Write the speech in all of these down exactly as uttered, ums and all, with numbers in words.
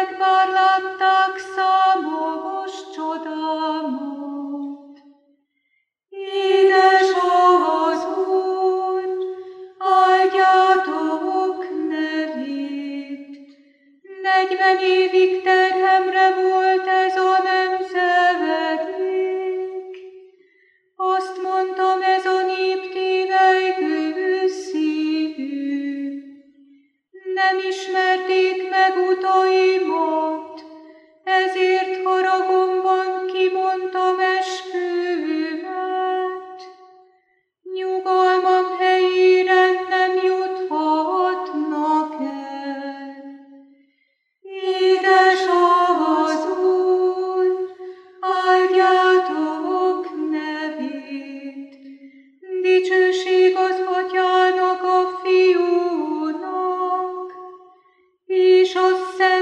emberek már látták számos csodámot. Édes az Úr, áldjátok nevét. Negyven évig terhemre volt ez a nemzedék. Azt mondtam, ez a nép tévelygő szívű. Nem ismerték meg utaimat, ezért haragomban kimondtam esküvőmet. Nyugalmam helyére nem juthatnak el. Édes az Úr, áldjátok nevét. Dicsőség az Atyának, a Fiúnak, és a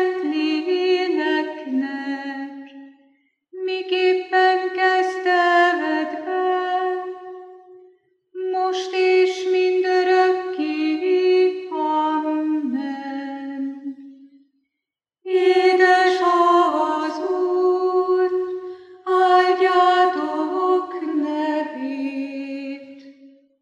Szentléleknek, miképpen kezdetben, most és mindörökké. Amen. Édes az Úr, áldjátok nevét.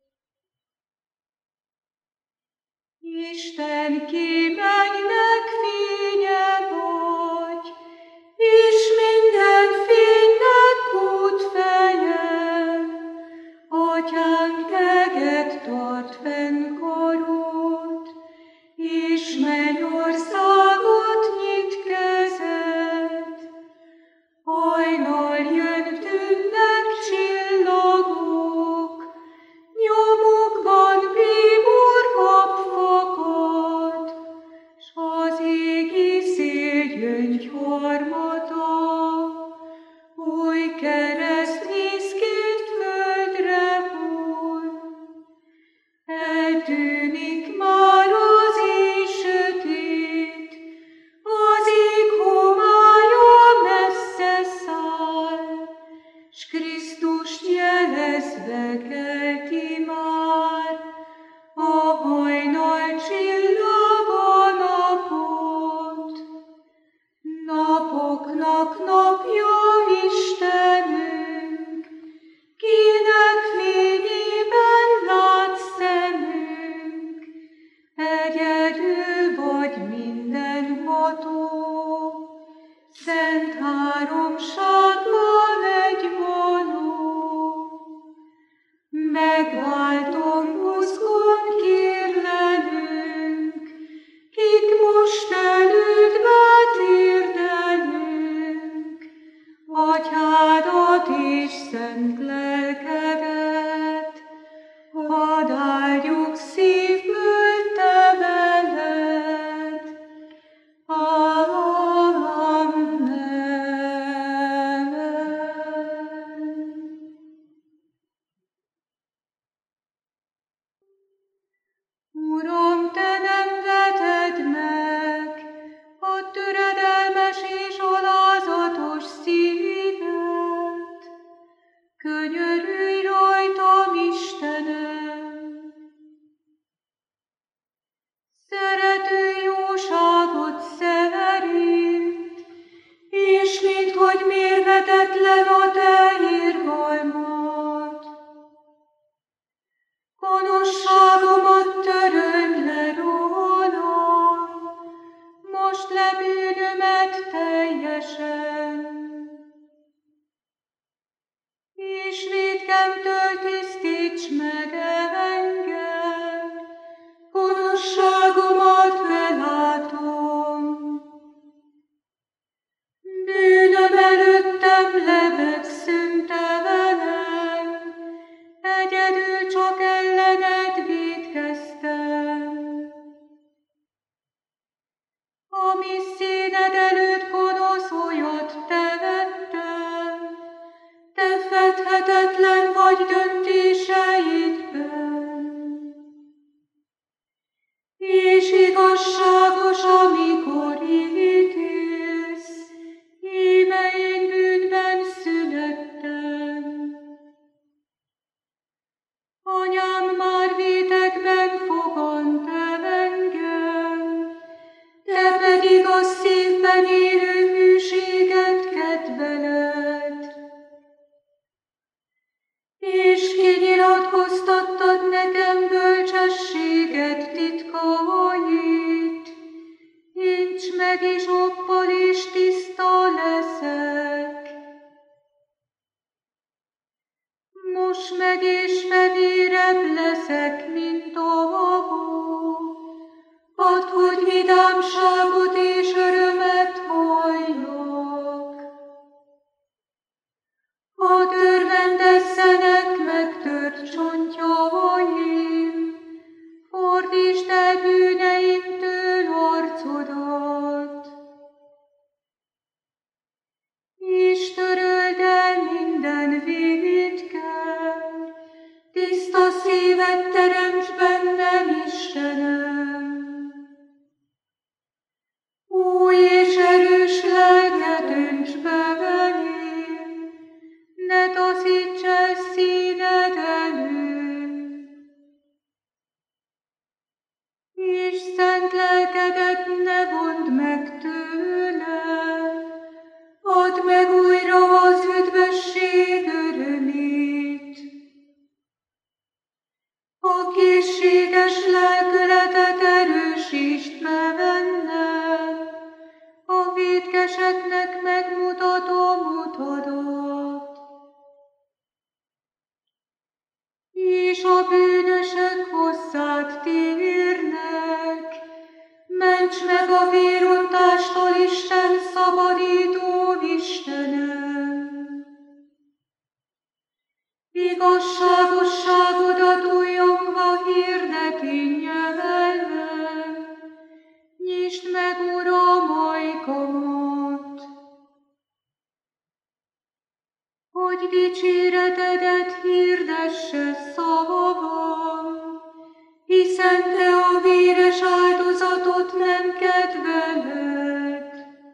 Isten kimennynek fénye vagy, és minden fénynek útfeje. Atyánk, teget tart fenn karod, és mennyországot nyit kezed. Hajnal jön, tűnnek csillagok, nyomukban bíbor kap fakad, s az égi szél gyöngyharmata, új keresztvízként földre von. Eltűnik már az éj sötét, az ég homálya messze száll, s Krisztust jelezve kelti már a hajnal csillag a napot. Napoknak napja Istenünk, kinek fényében lát szemünk. Egyedül vagy mindenható, szent háromságban egyvonó. Megváltom buzgón kérlenünk, kik most elődbe térdelünk. Atyádat és szent lelkedet, hadd áldjuk szívből te veled. Amen. Uram, te nem veted meg a töredelmes és alázatos szívet. Könyörülj rajtam, Istenem! Szerető jóságot szerint, és minthogy mérhetetlen a te irgalmad. Gonoszságomat töröld le rólam, most le bűnömet teljesen. És vétkemtől tisztíts meg engem, gonoszságomat belátom. Bűnöm előttem lebeg szüntelen, egyedül csak ellened vétkeztem. Ami színed előtt gonosz olyat tevettem, te fedhetetlen vagy döntéseidben. És igazságos, amikor ítélsz, íme én bűnben születtem. Anyám már vétekben fogant el engem, te pedig a meg izoppal és tiszta leszek. Most meg és fevérebb leszek, mint a magó. Add, hogy vidámságot és örömet halljak. Hadd örvendezzenek megtört csontjaim, fordítsd el bűneimtől arcodat, és töröld el minden vétken, tiszta szívet teremts bennem, Istenem. Új és erős lelket önts be velém, ne taszíts el színed elől, és szent lelkedet ne vondd meg tőlem, add meg újra az üdvösség örömét. A készséges lelkületet erősítsd be bennem, a vétkeseknek megmutatom utadat, és a bűnösök hozzád térnek. Ments meg a vérontástól, Isten szabadító Istenem! Igazságosságodat újongva hirdek én nyelvem, nyisd meg, Uram, ajkamat, hogy dicséretedet hirdesse szavavam, hiszen te a véres áldozatot nem kedveled,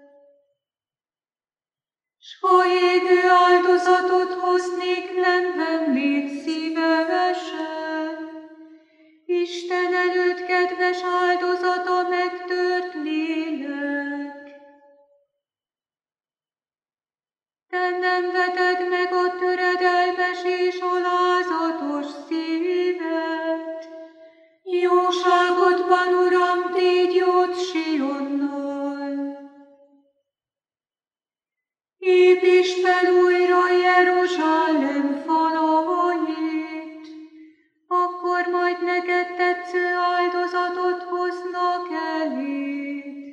s ha égő áldozatot hoznék, nem vennéd szívesen. Isten előtt kedves áldozat a megtört lélek. Te nem veted meg a töredelmes és alázatos szívet. Jóságodban, Uram, tégy jót Sionnal. Építsd fel újra Jeruzsálem falait, akkor majd neked tetsző áldozatot hoznak eléd.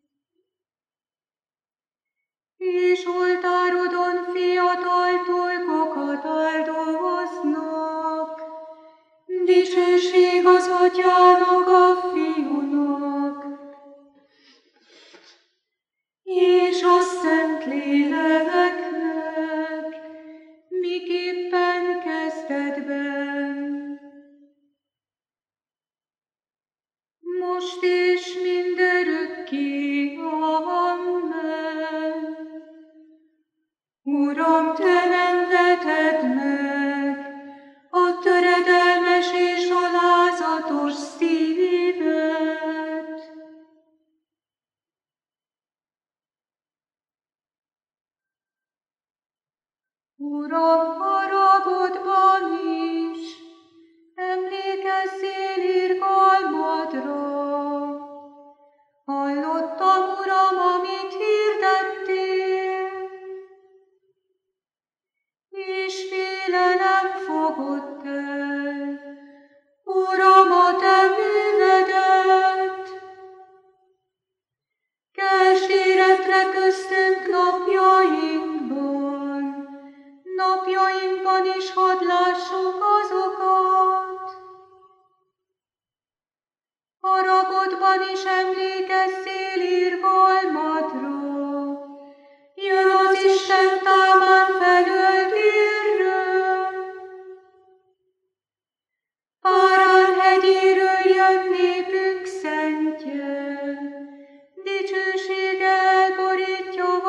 És oltárodon fiatal tolkokat áldoznak, dicsőség az Atyának, a Fiúnak, és a Szentléleknek, miképpen kezdetben, most és mindörökké. Amen. Uram, te nem veted meg a töredelmes és alázatos szívet. Uram, haragudban is emlékezzél irgalmadra. Hallottam, Uram, amit hirdettél, és félelem fogott el. Uram, a te művedet, keltsd életre köztünk napjainkban, napjainkban is hadd lássuk azokat. Haragodban is emlékezzél irgalmadra, jön az Isten támán felől térről. Párán hegyéről jön népünk szentje, dicsősége elborítja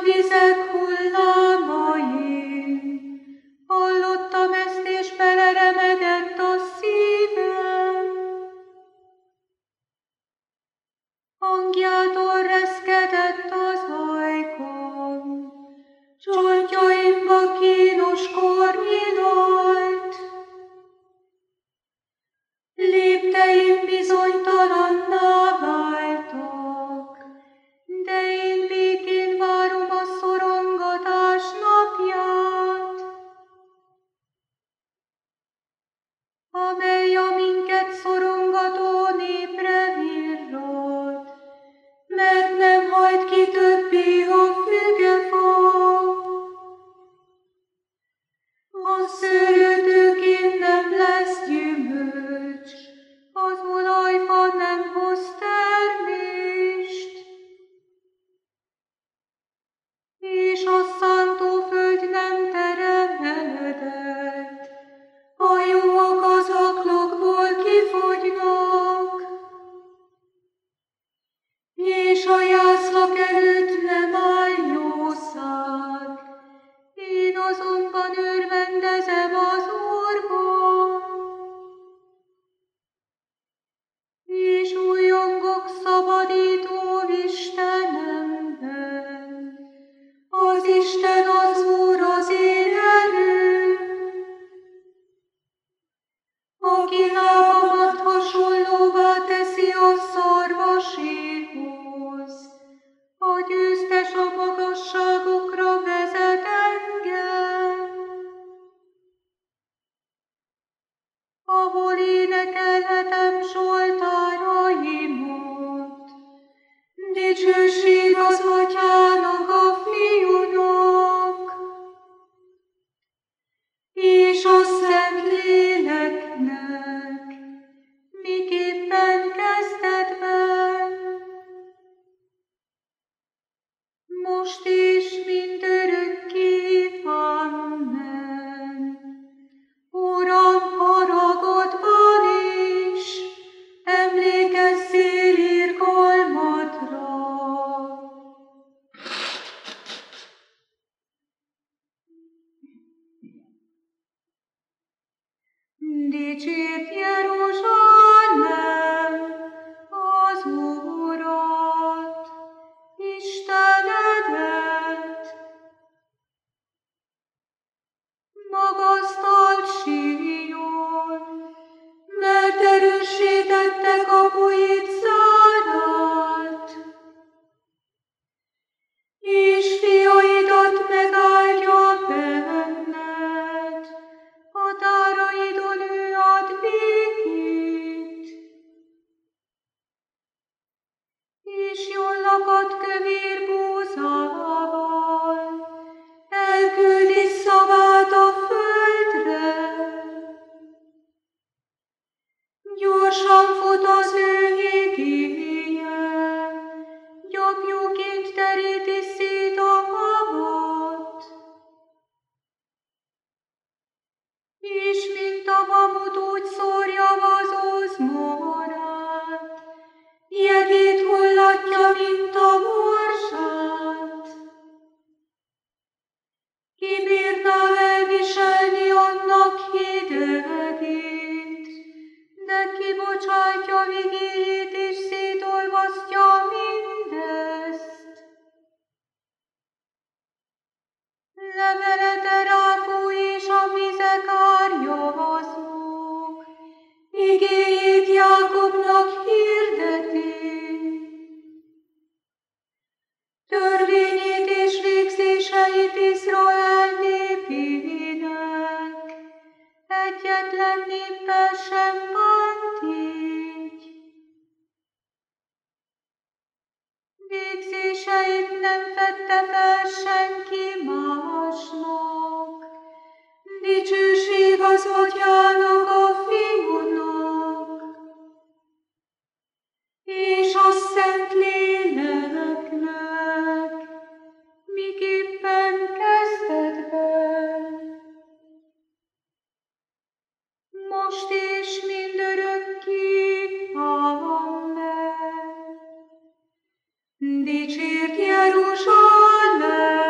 vizek hullámain. Hallottam ezt, és beleremegett a szívem. Hangjától reszkedett az ajkam, csontjaimba kínos kor nyílt. Lépteim bizonytalanná váltak, de én békén várom a szorongatás napját, amely a minket szorongató népre virrad, mert nem hajt ki többé a fügefa. A szőlőtőkén nem lesz gyümölcs, az olajfa nem hoz termést, és a szántóföld nem termelődött, a juhok az aklakból kifogynak, és a jászlak előtt nem áll jószág. Én azonban örvendezem az Úrban, és újjongok szabadító Istenemben. Az Isten az Úr az én erőm, aki lábamat hasonlóvá teszi a szarvaséhoz, a győztes a magasságokra vezet engem, ahol énekelhetem zsoltáraimat. Dicsőség az Atyának, a Fiúnak, és a Szentléleknek, miképpen kezdetben, most is mindörökké. Amen. Uram, haragodban is, emlékezzél irgalmadra. Dicsérd Jeruzsálem az Urat, Istenedet. Magasztald Sion, mert erőssé tette kapuit zárát, és fiaidat megáldja benned, határaidon ő ad békét, és jól lakat kövér búzával, elküldi szavát a földre. Gyorsan fut az ő igéje, gyapjúként teríti szét a havat, és mint a mamut úgy szórja vazóz morát, jegét hullatja, mint a morzsát. Ki bírná elviselni annak hidegét, de kibocsátja vigéjét és szétolvasztja mindezt. Levelete ráfúj és a vizek árjazók, igéjét Jákobnak hirdeti. Törvényét és végzéseit Izrael népének, egyetlen néppel sem bánt így. Végzéseit nem fedte fel senki másnak. Dicsőség az Atyának, a Fiúnak, és a Szentléleknek, miképpen kezdetben, most és mindörökké. Amen. Dicsérd Jeruzsálem!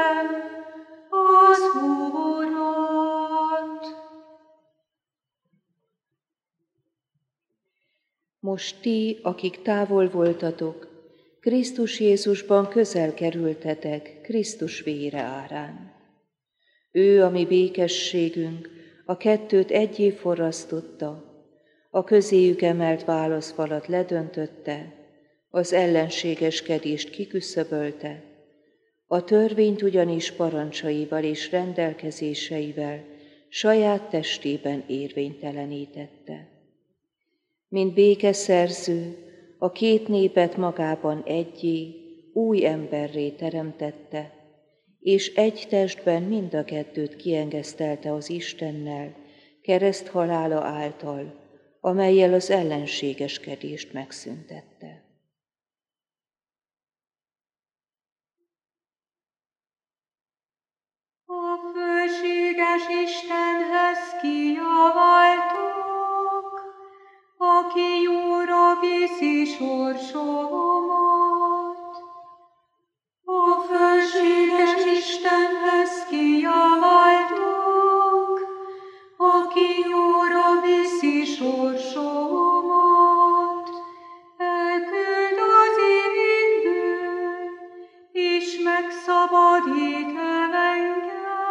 Most ti, akik távol voltatok, Krisztus Jézusban közel kerültetek Krisztus vére árán. Ő, a mi békességünk, a kettőt egyé forrasztotta, a közéjük emelt válaszfalat ledöntötte, az ellenségeskedést kiküszöbölte, a törvényt ugyanis parancsaival és rendelkezéseivel saját testében érvénytelenítette. Mint békeszerző, a két népet magában egyé, új emberré teremtette, és egy testben mind a kettőt kiengesztelte az Istennel, kereszt halála által, amellyel az ellenségeskedést megszüntette. A fölséges Istenhez kiabáltok, aki jóra viszi sorsomat. A fölséges Istenhez kiabáltok, aki jóra viszi sorsomat. Elküld az égből, és megszabadít engem,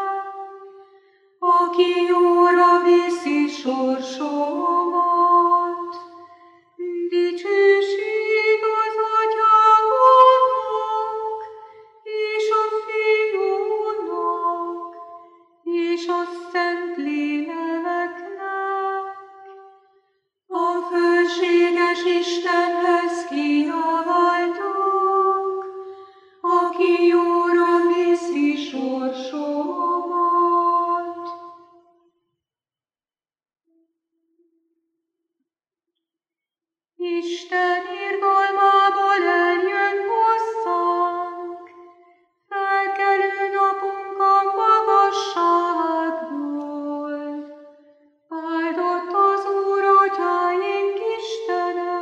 aki jóra viszi sorsomat. Dicsőség az Atyának, és a Fiúnak, és a Szentléleknek. A fölséges Istenhez kiabáltok, aki jóra viszi sorsomat. Isten irgalmából eljön hozzánk, felkelő napunk a magasságból. Áldott az Úr, Atyáink Istene,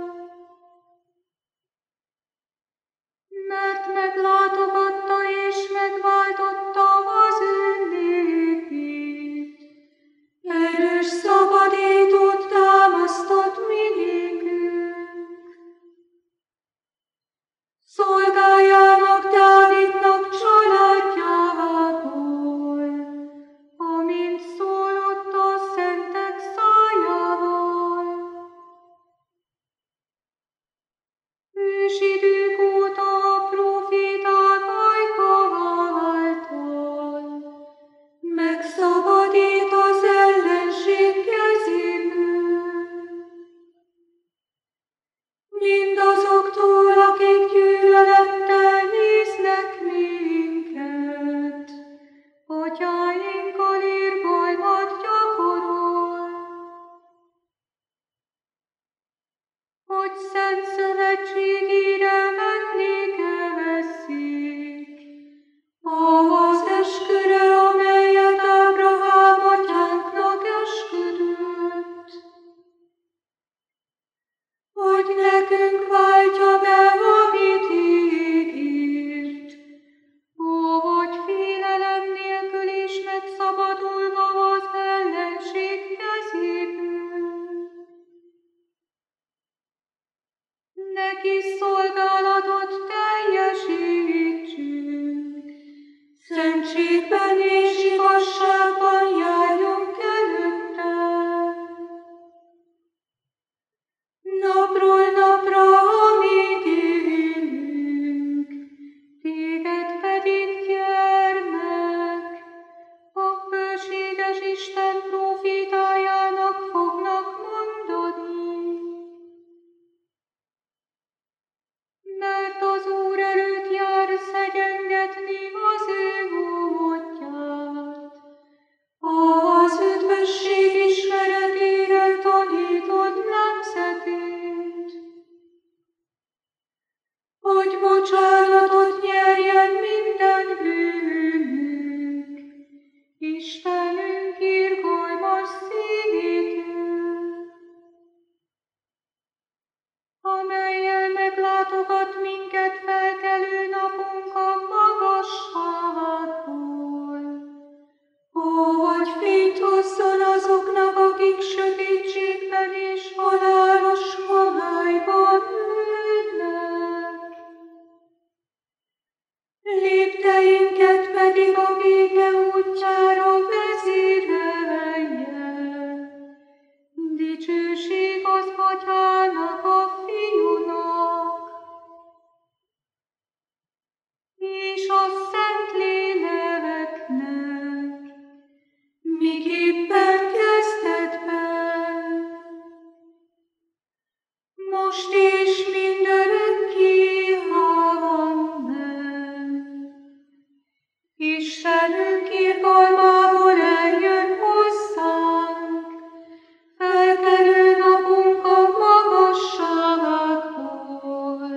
mert meglátogatta és megváltotta az ő népét. Erős szabadítót támasztott mi nékünk. Szolgájának Dávidnak családjából, amint szólott a szentek szájával. Ősidők óta a próféták ajka által megszabadít az ellenség kezéből. Mindazoktól, akik gyűlölettel néznek minket, atyáinkkal irgalmat gyakorol, hogy szent szövetségére emlékezzék, az esküre, amelyet Ábrahám atyánknak esküdött, hogy nekünk váltja be, amit ígért, hogy félelem nélkül is megszabadulva az ellenség kezéből. Neki szolgálatot teljesítsünk, szentségben és igazságban járjunk előtte. Napról napra, amíg élünk, téged pedig, gyermek, a fölséges Isten prófétájának fognak mondani. Mert az Úr előtt jár szegyengetni az ő útját, pedig a béke útjára vezérelje. Dicsőség az Atyának, a Fiúnak, és a Szentléleknek, miképpen kezdetben, most és mindörökké. Amen. Istenünk irgalmából eljön hozzánk, felkelő napunk a magasságból.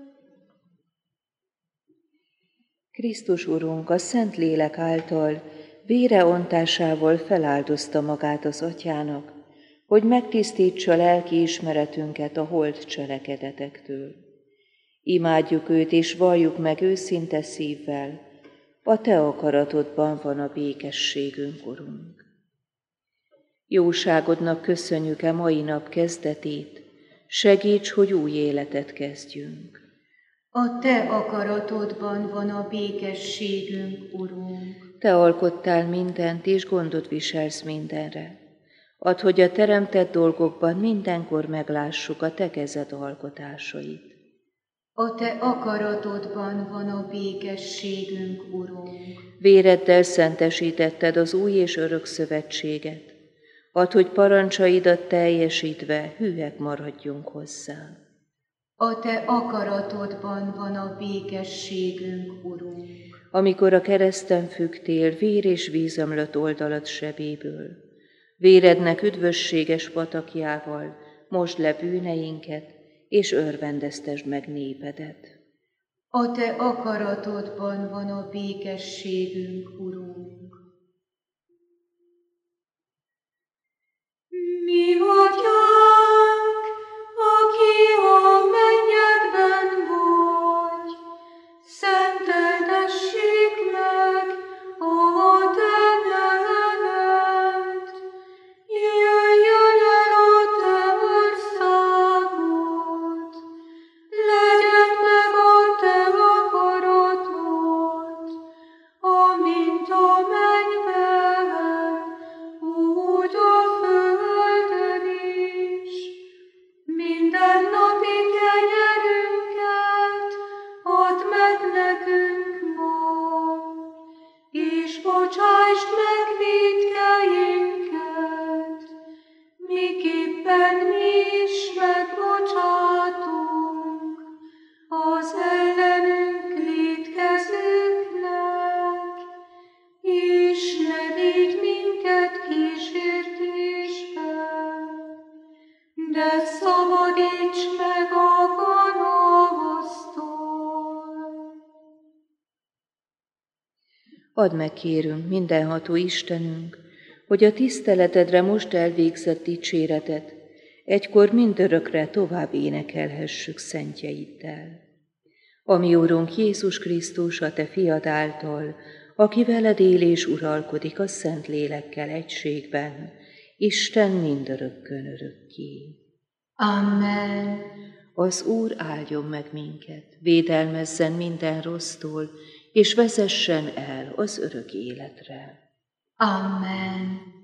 Krisztus Urunk a Szentlélek által vére ontásával feláldozta magát az Atyának, hogy megtisztítsa lelki ismeretünket a holt cselekedetektől. Imádjuk őt és valljuk meg őszinte szívvel, a te akaratodban van a békességünk, Urunk. Jóságodnak köszönjük e mai nap kezdetét, segíts, hogy új életet kezdjünk. A te akaratodban van a békességünk, Urunk. Te alkottál mindent, és gondot viselsz mindenre. Add, hogy a teremtett dolgokban mindenkor meglássuk a te kezed alkotásait. A te akaratodban van a békességünk, Urunk. Véreddel szentesítetted az új és örök szövetséget. Add, hogy parancsaidat teljesítve hűek maradjunk hozzá. A te akaratodban van a békességünk, Urunk. Amikor a kereszten fügtél, vér és víz ömlött oldalad sebéből, vérednek üdvösséges patakjával mosd le bűneinket, és örvendeztesd meg népedet. A te akaratodban van a békességünk, Urunk. Mi Atyánk, aki a mennyekben vagy, szenteltessék meg a te neved. Jöjjön el a te országod, legyen meg a te akaratod, amint a mennyben, úgy a földön is. Minden napi kenyerünket add meg nekünk ma, és bocsásd meg vétkeinket, miképpen mi is megbocsátunk az ellenünk vétkezőknek, és ne védj minket kísértésbe, de szabadíts meg a gonosztól. Add meg, kérünk, mindenható Istenünk, hogy a tiszteletedre most elvégzett dicséretet egykor mindörökre tovább énekelhessük szentjeiddel. Ami Urunk Jézus Krisztus, a te fiad által, aki veled él és uralkodik a Szent Lélekkel egységben, Isten mindörökkön örökké. Amen. Az Úr áldjon meg minket, védelmezzen minden rossztól, és vezessen el az örök életre. Amen.